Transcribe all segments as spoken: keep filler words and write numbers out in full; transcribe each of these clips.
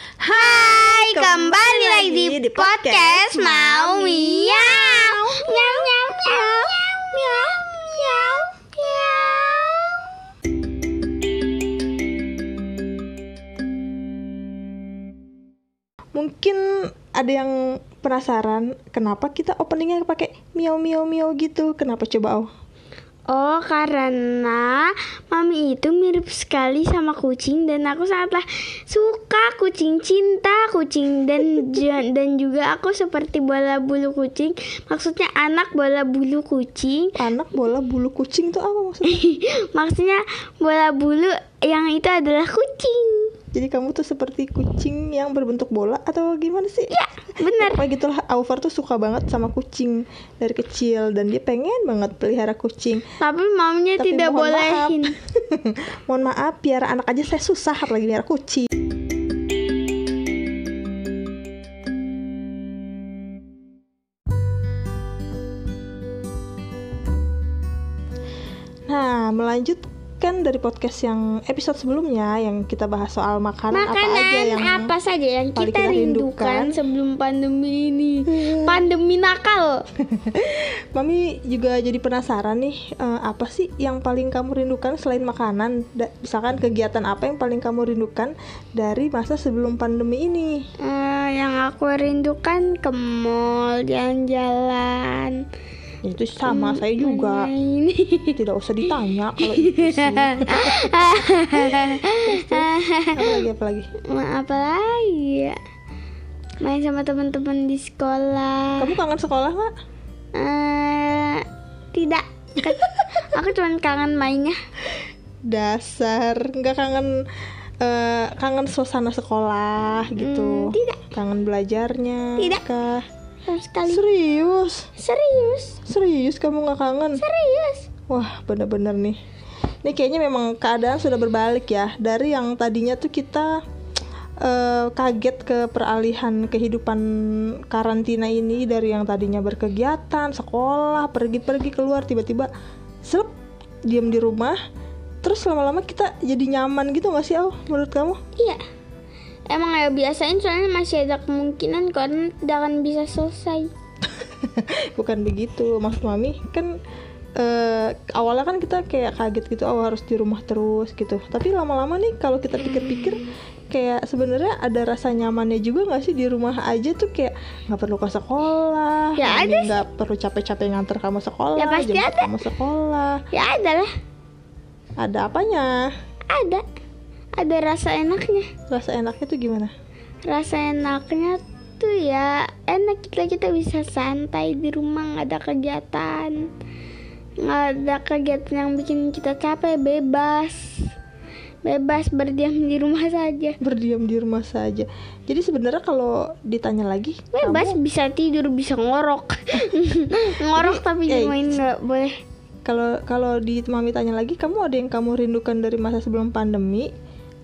Hai, kembali lagi di, di podcast Mau Miau. Miau miau miau miau miau miau. Mungkin ada yang penasaran kenapa kita openingnya pakai miau miau miau gitu. Kenapa coba, Au? Oh, karena Mami itu mirip sekali sama kucing dan aku sangatlah suka kucing, cinta kucing dan dan juga aku seperti bola bulu kucing. Maksudnya anak bola bulu kucing. Anak bola bulu kucing tuh apa maksudnya? Maksudnya bola bulu yang itu adalah kucing. Jadi kamu tuh seperti kucing yang berbentuk bola atau gimana sih? Ya, benar. Kayak gitulah. Aufar tuh suka banget sama kucing dari kecil dan dia pengen banget pelihara kucing. Tapi maminya Tapi tidak mohon bolehin. Maaf. Mohon maaf, piara anak aja saya susah, apalagi piara kucing. Nah, melanjutkan dari podcast yang episode sebelumnya yang kita bahas soal makanan, Makanan apa aja yang apa saja yang paling kita kita rindukan rindukan. sebelum pandemi ini. Pandemi nakal. Mami juga jadi penasaran nih, eh, apa sih yang paling kamu rindukan selain makanan? Da- misalkan kegiatan apa yang paling kamu rindukan dari masa sebelum pandemi ini? Eh, yang aku rindukan ke mall, jalan-jalan. Ya, itu sama, saya juga. Main. Tidak usah ditanya kalau itu sih. Terus, terus, apa lagi apa lagi? Ma- apa lagi ya? Main sama teman-teman di sekolah. Kamu kangen sekolah nggak? Eh, tidak. Kan- aku cuma kangen mainnya. Dasar, nggak kangen eh, kangen suasana sekolah gitu. Hmm, tidak. Kangen belajarnya. Tidak. Kah? Sama sekali. Serius? Serius. Serius kamu nggak kangen? Serius. Wah, bener-bener nih. Ini kayaknya memang keadaan sudah berbalik ya. Dari yang tadinya tuh kita uh, kaget ke peralihan kehidupan karantina ini, dari yang tadinya berkegiatan, sekolah, pergi-pergi keluar, tiba-tiba selep, diam di rumah. Terus lama-lama kita jadi nyaman gitu nggak sih, Au? Menurut kamu? Iya. Emang ya biasain soalnya masih ada kemungkinan karena tidak akan bisa selesai. Bukan begitu, maksud Mami kan uh, awalnya kan kita kayak kaget gitu, oh harus di rumah terus gitu. Tapi lama-lama nih kalau kita pikir-pikir kayak sebenarnya ada rasa nyamannya juga nggak sih di rumah aja tuh, kayak nggak perlu ke sekolah, Ya, ada sih. nggak perlu capek-capek nganter kamu sekolah, Ya, pasti jemput ada. kamu sekolah. Ya ada lah. Ada apanya? Ada. Ada rasa enaknya. Rasa enaknya tuh gimana? Rasa enaknya tuh ya enak, kita kita bisa santai di rumah, nggak ada kegiatan, nggak ada kegiatan yang bikin kita capek, bebas bebas berdiam di rumah saja. Berdiam di rumah saja. Jadi sebenarnya kalau ditanya lagi, Bebas, kamu bisa tidur, bisa ngorok. Ngorok tapi eh, di main nggak boleh. kalau kalau di Mami tanya lagi, kamu ada yang kamu rindukan dari masa sebelum pandemi?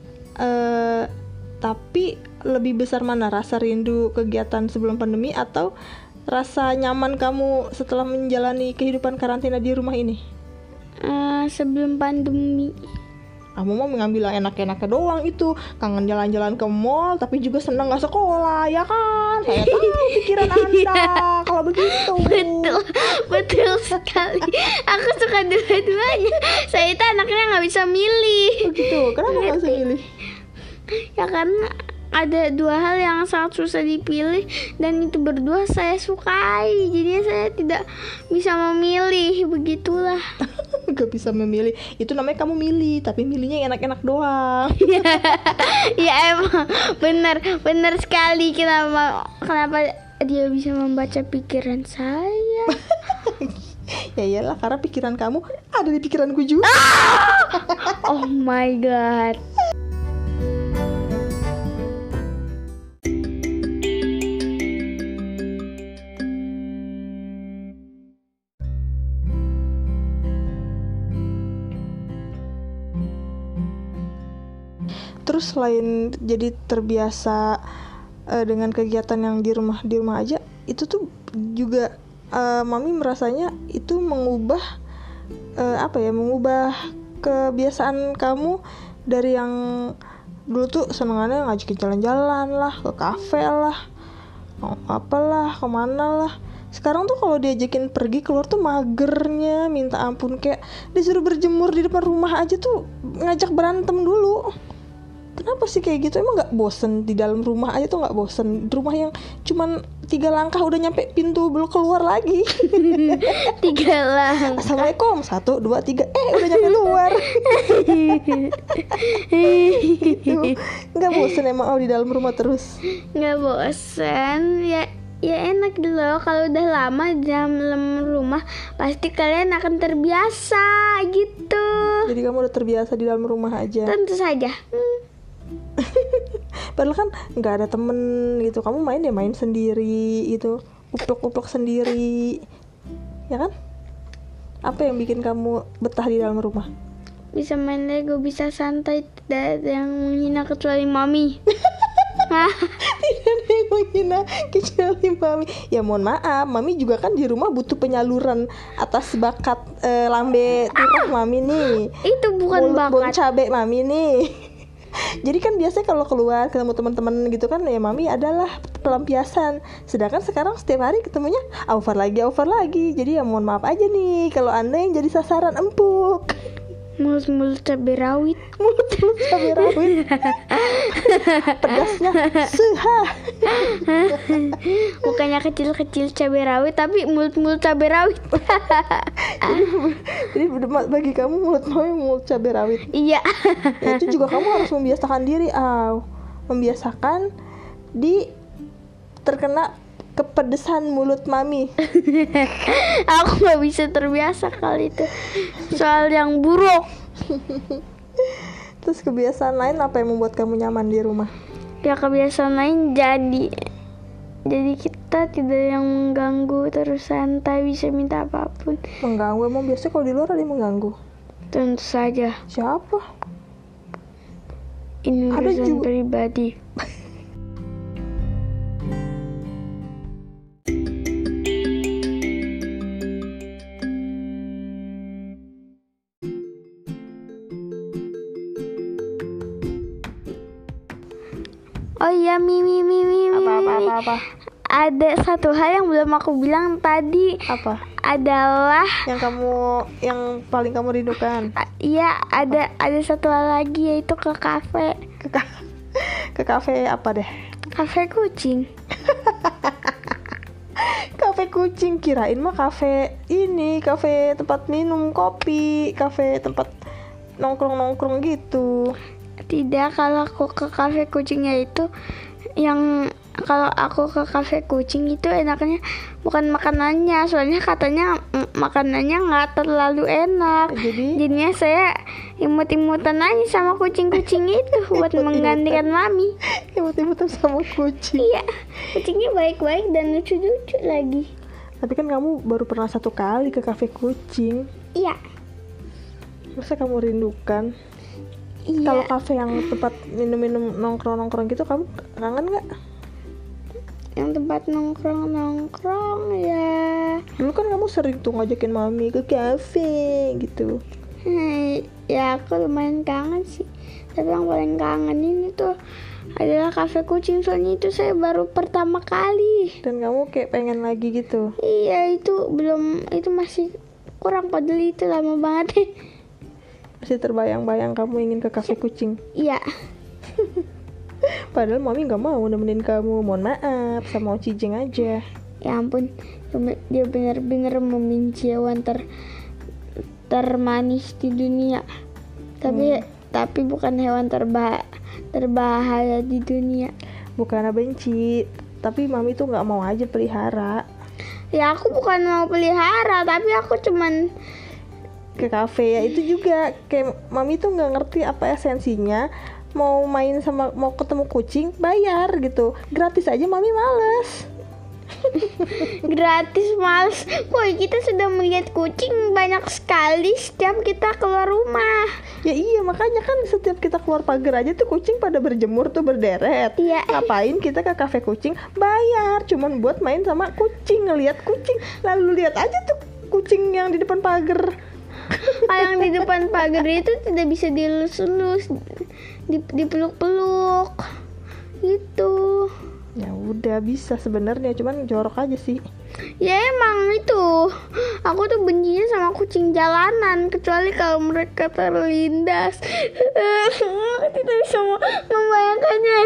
Uh, tapi lebih besar mana, rasa rindu kegiatan sebelum pandemi atau rasa nyaman kamu setelah menjalani kehidupan karantina di rumah ini? Eh, sebelum pandemi. Kamu mau mengambil yang enak-enaknya doang itu, kangen jalan-jalan ke mall tapi juga senang nggak sekolah, ya kan? Saya tahu pikiran Anda kalau begitu. Betul, betul sekali. Aku suka dua-duanya. Saya itu anaknya nggak bisa milih. Begitu, kenapa nggak bisa milih? Ya karena ada dua hal yang sangat susah dipilih dan itu berdua saya sukai. Jadinya saya tidak bisa memilih, begitulah. Gak bisa memilih, itu namanya kamu milih, tapi milihnya yang enak-enak doang. Ya emang benar, benar sekali. Kenapa kenapa dia bisa membaca pikiran saya? Ya iyalah, karena pikiran kamu ada di pikiranku juga. Oh my god. Terus selain jadi terbiasa uh, dengan kegiatan yang di rumah di rumah aja, itu tuh juga uh, Mami merasanya itu mengubah uh, apa ya, mengubah kebiasaan kamu dari yang Dulu tuh senengannya ngajakin jalan-jalan lah, ke kafe lah, oh, apalah, kemana lah. Sekarang tuh kalau diajakin pergi keluar tuh magernya minta ampun, kayak disuruh berjemur di depan rumah aja tuh ngajak berantem dulu. Kenapa sih kayak gitu? Emang nggak bosen di dalam rumah aja tuh nggak bosen? Rumah yang cuman tiga langkah udah nyampe pintu, belum keluar lagi. Tiga langkah. Assalamualaikum, satu, dua, tiga, eh udah nyampe luar. Gitu. Nggak bosen emang oh, di dalam rumah terus? Nggak bosen ya. Ya enak gitu loh, kalau udah lama di dalam rumah pasti kalian akan terbiasa gitu. Jadi kamu udah terbiasa di dalam rumah aja? Tentu saja. hmm. Padahal kan nggak ada temen gitu, kamu main ya main sendiri gitu, uplok-uplok sendiri, ya kan? Apa yang bikin kamu betah di dalam rumah? Bisa main Lego, bisa santai, tidak ada yang menghina kecuali mami. Tidak ada yang menghina kecuali mami. Ya mohon maaf, mami juga kan di rumah butuh penyaluran atas bakat eh, lambe tirah mami nih. Itu bukan Mulut bon bakat. cabe mami nih. Jadi kan biasanya kalau keluar ketemu teman-teman gitu kan ya mami adalah pelampiasan. Sedangkan sekarang setiap hari ketemunya over lagi over lagi. Jadi ya mohon maaf aja nih kalau Anda yang jadi sasaran empuk. Mulut-mulut cabai rawit. Mulut-mulut cabai rawit. Pedasnya seha. Bukannya kecil-kecil cabai rawit, tapi mulut-mulut cabai rawit. Jadi bagi kamu mulut mami mulut cabai rawit. Iya. Ya, itu juga kamu harus membiasakan diri, ah, membiasakan di terkena kepedesan mulut mami. Aku gak bisa terbiasa kali itu. Soal yang buruk. Terus kebiasaan lain apa yang membuat kamu nyaman di rumah? Ya kebiasaan lain jadi Jadi kita tidak yang mengganggu, terus santai, bisa minta apapun. Mengganggu? Emang biasanya kalau di luar ada yang mengganggu? Tentu saja. Siapa? Ini Ada urusan juga. pribadi. Oh iya, Mimi, Mimi, Mimi. Apa apa apa apa? Ada satu hal yang belum aku bilang tadi. Apa? Adalah Yang kamu yang paling kamu rindukan? a- iya, ada ada satu hal lagi, yaitu ke kafe. Ke ka- ke kafe apa deh? Kafe kucing. Kafe kucing, kirain mah kafe ini, kafe tempat minum kopi, kafe tempat nongkrong-nongkrong gitu. Tidak, kalau aku ke kafe kucingnya itu yang kalau aku ke kafe kucing itu enaknya bukan makanannya, soalnya katanya mm, makanannya nggak terlalu enak. Jadi Jadinya saya imut-imutan aja sama kucing-kucing itu buat Imut-imutan. menggantikan mami. imut-imutan sama kucing. Iya, kucingnya baik-baik dan lucu-lucu lagi. Tapi kan kamu baru pernah satu kali ke kafe kucing. Iya, Masa kamu rindukan? iya. Kalau kafe yang tempat minum-minum nongkrong-nongkrong gitu kamu kangen nggak? Yang tempat nongkrong-nongkrong ya. Dulu kan kamu sering tuh ngajakin mami ke kafe gitu. Hmm, ya aku lumayan kangen sih. Tapi yang paling kangen ini tuh adalah kafe kucing, soalnya itu saya baru pertama kali. Dan kamu kayak pengen lagi gitu. Iya, itu belum, itu masih kurang, padahal itu lama banget. Masih terbayang-bayang kamu ingin ke kafe kucing. Iya. Padahal mami nggak mau nemenin kamu. Mohon maaf, sama Cijing aja. Ya ampun, dia benar-benar membenci hewan ter termanis di dunia. Tapi tapi bukan hewan terba terbahaya di dunia. Bukan benci, tapi mami tuh nggak mau aja pelihara. Ya aku bukan mau pelihara, tapi aku cuman Ke kafe ya itu juga kayak mami tuh nggak ngerti apa esensinya. Mau main sama mau ketemu kucing bayar gitu, gratis aja mami males. gratis, males. Woi, kita sudah melihat kucing banyak sekali setiap kita keluar rumah. Ya iya, makanya kan setiap kita keluar pagar aja tuh kucing pada berjemur tuh berderet. Iya. Ngapain kita ke kafe kucing bayar cuman buat main sama kucing, ngelihat kucing. Lalu lihat aja tuh kucing yang di depan pagar. Ah, yang di depan pagar itu tidak bisa dielus-elus. Dip- dipeluk-peluk gitu. Ya udah bisa sebenarnya, cuman jorok aja sih. Ya emang itu, aku tuh bencinya sama kucing jalanan, kecuali kalau mereka terlindas. Aku tidak bisa membayangkannya.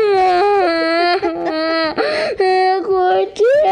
Kucing.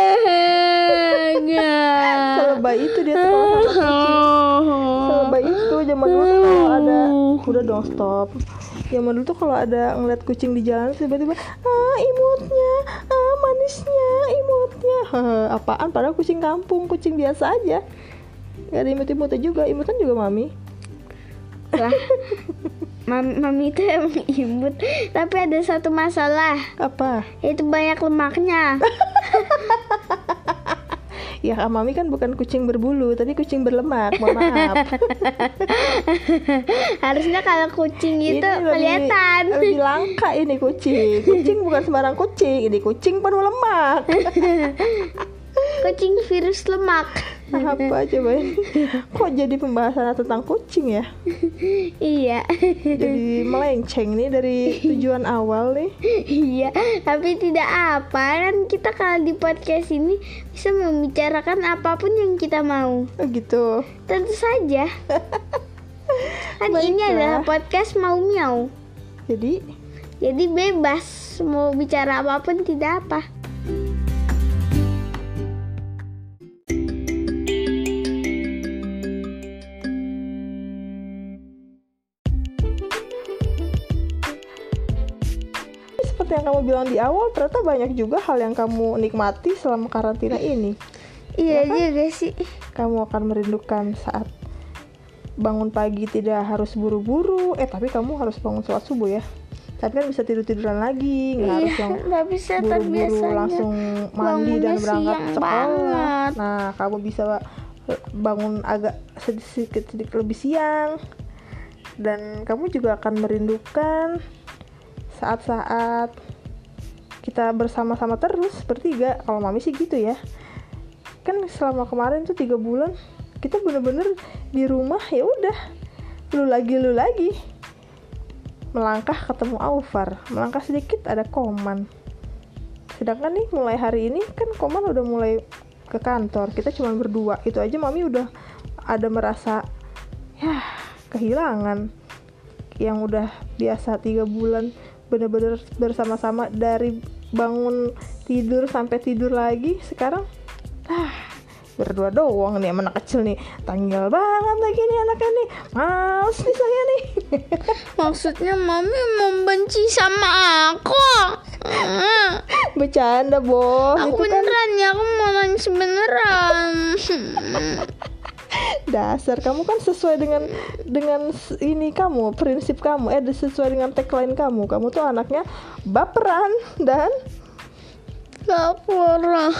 Selebay itu dia tuh kalau sama kucing. Selebay itu zaman dulu tuh kalau ada, udah dong stop. Zaman dulu tuh kalau ada ngeliat kucing di jalan tiba-tiba, ah imutnya, ah manisnya, imutnya. Hehe, apaan? Padahal kucing kampung, kucing biasa aja. Gak ada imut-imutnya juga, imutan juga mami. Lah, mami, mami itu emang imut, tapi ada satu masalah. Apa? Itu banyak lemaknya. Ya mami kan bukan kucing berbulu, tapi kucing berlemak. Mohon maaf. Harusnya kalau kucing itu Ini kelihatan. lebih, lebih langka ini kucing. Kucing bukan sembarang kucing, ini kucing penuh lemak. Kucing virus lemak. Apa coba ini? Kok jadi pembahasan tentang kucing ya? Iya. Jadi melenceng nih dari tujuan awal nih. Iya, tapi tidak apa, kan kita kalau di podcast ini bisa membicarakan apapun yang kita mau. Oh gitu. Tentu saja. Kan ini Baiklah. adalah podcast mau miau. Jadi Jadi bebas mau bicara apapun, tidak apa. seperti yang kamu bilang di awal, ternyata banyak juga hal yang kamu nikmati selama karantina ini. Iya Ya kan? juga sih. Kamu akan merindukan saat bangun pagi tidak harus buru-buru. Eh tapi kamu harus bangun sholat subuh ya. Tapi kan bisa tidur-tiduran lagi, nggak harus Iya, yang nggak bisa buru-buru terbiasanya. langsung mandi Bangunnya dan berangkat siang sekolah. banget. Nah, kamu bisa bangun agak sedikit-sedikit lebih siang. Dan kamu juga akan merindukan saat-saat kita bersama-sama terus bertiga. Kalau mami sih gitu ya. Kan selama kemarin tuh tiga bulan kita bener-bener di rumah, ya udah lu lagi lu lagi melangkah ketemu Aufar, melangkah sedikit ada Koman. Sedangkan nih mulai hari ini kan Koman udah mulai ke kantor, kita cuma berdua. Itu aja mami udah ada merasa ya kehilangan yang udah biasa tiga bulan bener-bener bersama-sama dari bangun tidur sampai tidur lagi. Sekarang ah berdua doang nih sama anak kecil nih, tanggal banget lagi nih anaknya nih, males nih saya nih. Maksudnya mami membenci sama aku. Hmm. Bercanda bos, Aku itu kan beneran ya, aku mau nangis beneran. dasar kamu kan sesuai dengan dengan s- ini kamu, prinsip kamu, eh sesuai dengan tagline kamu. Kamu tuh anaknya baperan dan Laporan.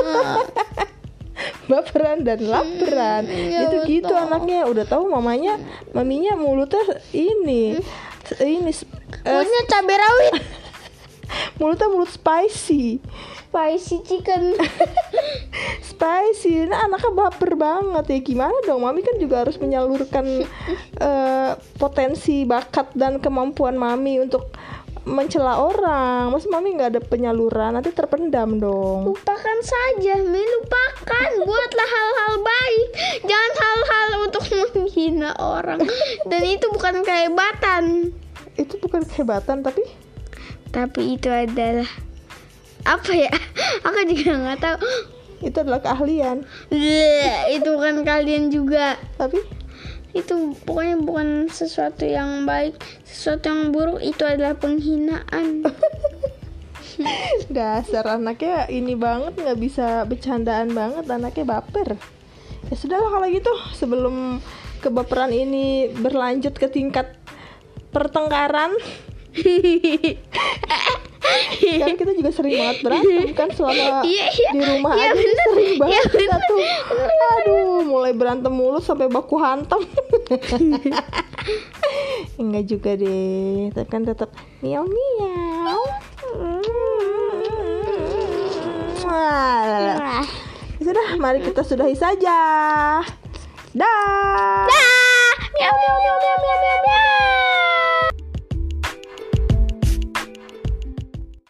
baperan dan laperan. ya Itu gitu betul. anaknya. Udah tahu mamanya, maminya mulutnya ini ini eh, Punya cabai rawit. mulutnya mulut spicy. Spicy chicken. Spicy. Nah, anaknya baper banget ya. Gimana dong? Mami kan juga harus menyalurkan eh, potensi, bakat dan kemampuan mami untuk mencela orang. Mas mami nggak ada penyaluran, nanti terpendam dong. Lupakan saja, Mi, lupakan. Buatlah hal-hal baik. Jangan hal-hal untuk menghina orang. Dan itu bukan kehebatan. Itu bukan kehebatan, tapi Tapi itu adalah apa ya? Aku juga nggak tahu. itu adalah keahlian. Bleh, itu bukan kalian juga. Tapi Itu pokoknya bukan sesuatu yang baik. Sesuatu yang buruk itu adalah penghinaan. dasar anaknya ini banget, nggak bisa bercandaan banget, anaknya baper. Ya sudahlah kalau gitu, sebelum kebaperan ini berlanjut ke tingkat pertengkaran. Kan kita juga sering banget berantem kan selama Iya, iya. di rumah Iya, aja bener. sering banget Iya, kita bener. tuh. Aduh, mulai berantem mulu sampai baku hantam. Enggak juga deh, tapi kan tetap miau miau. Wah. Sudah, mari kita sudahi saja. Dah. Ah, miau miau miau miau miau miau.